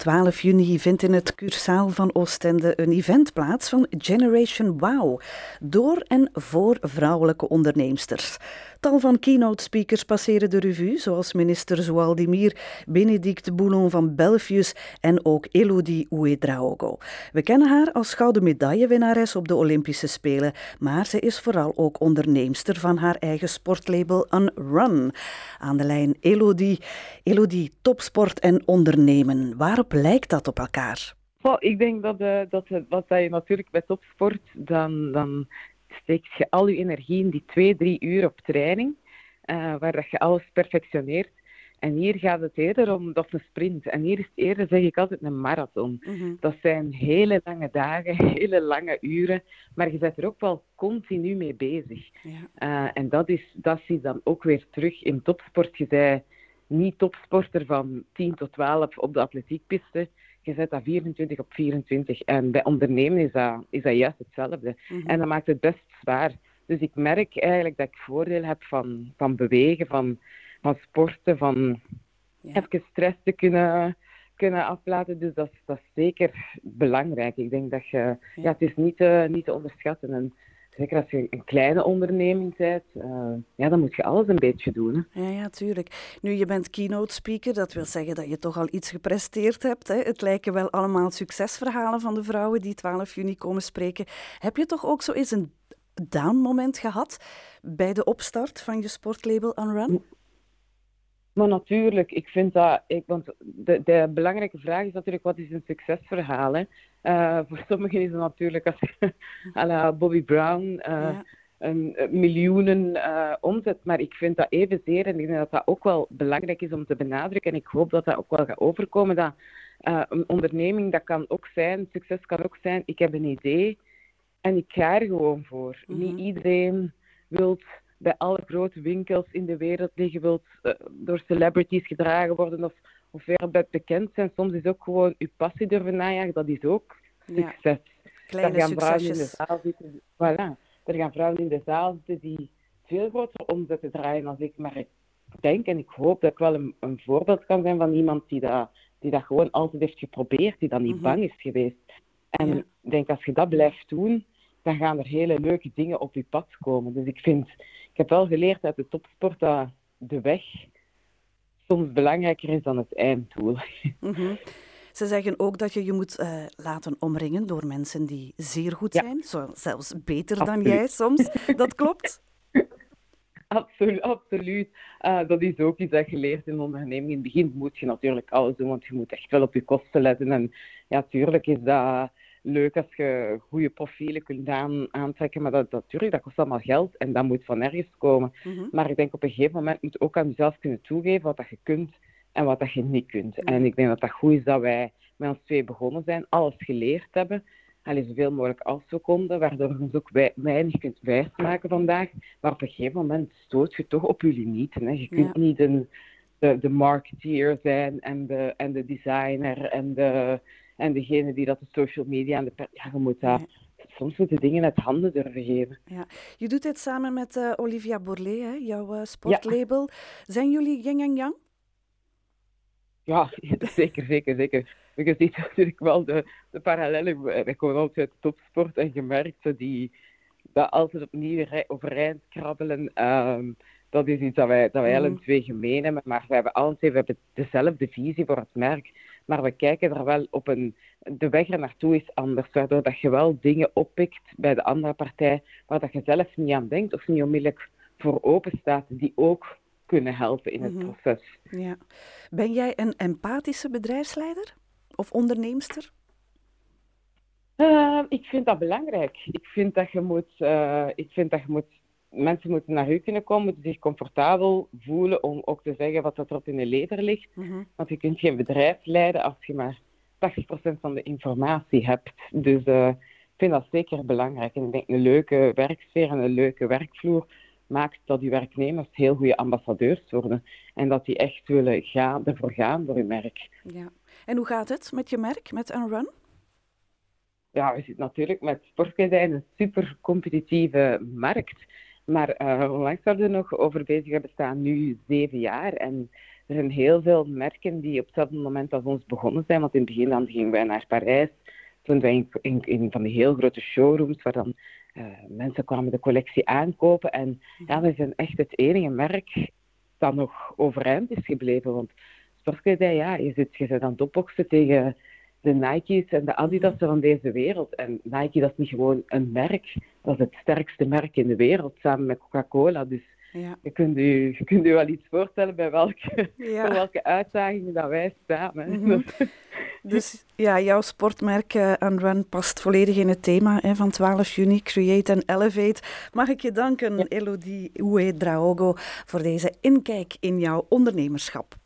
12 juni vindt in het Cursaal van Oostende een event plaats van Generation Wow, door en voor vrouwelijke onderneemsters. Tal van keynote-speakers passeren de revue, zoals minister Zoualdimir, Bénédicte Boulon van Belfius en ook Elodie Ouédraogo. We kennen haar als gouden medaillewinnares op de Olympische Spelen, maar ze is vooral ook onderneemster van haar eigen sportlabel Unrun. Aan de lijn Elodie, topsport en ondernemen. Waarop lijkt dat op elkaar? Ik denk dat wat je natuurlijk bij topsport, dan steek je al je energie in die 2-3 uur op training, waar dat je alles perfectioneert. En hier gaat het eerder om, dat is een sprint. En hier is het eerder, zeg ik altijd, een marathon. Mm-hmm. Dat zijn hele lange dagen, hele lange uren, maar je bent er ook wel continu mee bezig. Ja. En dat zie je dan ook weer terug in topsport. Je bent niet topsporter van 10 tot 12 op de atletiekpiste. Je zet dat 24 op 24. En bij ondernemen is dat juist hetzelfde. Mm-hmm. En dat maakt het best zwaar. Dus ik merk eigenlijk dat ik voordeel heb van bewegen, van sporten, van even stress te kunnen aflaten. Dus dat is zeker belangrijk. Ik denk dat het is niet te onderschatten. En zeker als je een kleine onderneming bent, dan moet je alles een beetje doen. Hè. Ja, tuurlijk. Nu, je bent keynote speaker, dat wil zeggen dat je toch al iets gepresteerd hebt. Hè? Het lijken wel allemaal succesverhalen van de vrouwen die 12 juni komen spreken. Heb je toch ook zo eens een down-moment gehad bij de opstart van je sportlabel Unrun? Maar natuurlijk, ik vind dat... want de belangrijke vraag is natuurlijk, wat is een succesverhaal? Hè? Voor sommigen is het natuurlijk, als je à la Bobby Brown een miljoenen omzet. Maar ik vind dat evenzeer, en ik denk dat dat ook wel belangrijk is om te benadrukken. En ik hoop dat dat ook wel gaat overkomen. Dat een onderneming, dat kan ook zijn, succes kan ook zijn, ik heb een idee en ik ga er gewoon voor. Mm-hmm. Niet iedereen wil bij alle grote winkels in de wereld liggen, wilt door celebrities gedragen worden of wereldwijd bekend zijn. Soms is ook gewoon uw passie durven najagen, dat is ook succes. Kleine gaan succesjes. Er gaan vrouwen in de zaal zitten die veel grotere omzetten draaien dan ik. Maar ik denk en ik hoop dat ik wel een voorbeeld kan zijn van iemand die dat gewoon altijd heeft geprobeerd, die dan niet bang is geweest. En ik denk, als je dat blijft doen, dan gaan er hele leuke dingen op je pad komen. Dus ik heb wel geleerd uit de topsport dat de weg soms belangrijker is dan het einddoel. Mm-hmm. Ze zeggen ook dat je moet laten omringen door mensen die zeer goed zijn. Zelfs beter dan jij soms. Dat klopt? Absoluut. Dat is ook iets dat je leert in onderneming. In het begin moet je natuurlijk alles doen, want je moet echt wel op je kosten letten. En ja, natuurlijk is dat leuk als je goede profielen kunt aantrekken, maar dat kost allemaal geld en dat moet van ergens komen. Mm-hmm. Maar ik denk op een gegeven moment moet je ook aan jezelf kunnen toegeven wat dat je kunt en wat dat je niet kunt. Mm-hmm. En ik denk dat dat goed is dat wij met ons twee begonnen zijn, alles geleerd hebben, zoveel mogelijk als we konden, waardoor je ons ook weinig kunt wijsmaken vandaag. Maar op een gegeven moment stoot je toch op je limieten. Hè. Je kunt niet de marketeer zijn en de designer en degene die dat de social media en je moet dat... Soms moeten dingen uit handen durven geven. Ja. Je doet dit samen met Olivia Borlée, hè, jouw sportlabel. Ja. Zijn jullie yin en yang? Ja, zeker. Je ziet natuurlijk wel de parallellen. Wij komen altijd uit de topsport en gemerkt dat altijd opnieuw overeind krabbelen. Dat is iets dat wij alle twee gemeen hebben. Maar we hebben dezelfde visie voor het merk. Maar we kijken er wel op de weg er naartoe is anders. Waardoor dat je wel dingen oppikt bij de andere partij waar dat je zelf niet aan denkt of niet onmiddellijk voor open staat, die ook kunnen helpen in het proces. Ja. Ben jij een empathische bedrijfsleider of onderneemster? Ik vind dat belangrijk. Ik vind dat je moet... Mensen moeten naar u kunnen komen, moeten zich comfortabel voelen om ook te zeggen wat er op in de leder ligt. Mm-hmm. Want je kunt geen bedrijf leiden als je maar 80% van de informatie hebt. Dus ik vind dat zeker belangrijk. En ik denk een leuke werksfeer en een leuke werkvloer maakt dat die werknemers heel goede ambassadeurs worden. En dat die echt willen ervoor gaan voor hun merk. Ja. En hoe gaat het met je merk, met Unrun? Ja, we zitten natuurlijk met sportkledij een super competitieve markt. Maar onlangs waren we er nog over bezig. We bestaan nu 7 jaar en Er zijn heel veel merken die op hetzelfde moment als ons begonnen zijn. Want in het begin dan gingen wij naar Parijs. Toen wij in van die heel grote showrooms waar dan mensen kwamen de collectie aankopen. En ja, wij zijn echt het enige merk dat nog overeind is gebleven. Want sportkledij, ja, je zit aan het opboksen tegen de Nike's en de Adidas van deze wereld. En Nike, dat is niet gewoon een merk. Dat is het sterkste merk in de wereld, samen met Coca-Cola. Dus je kunt u wel iets voorstellen bij welke uitdagingen dat wij staan. Hè. Dus ja, jouw sportmerk Unrun past volledig in het thema van 12 juni, Create and Elevate. Mag ik je danken, Elodie Ouedraogo, voor deze inkijk in jouw ondernemerschap.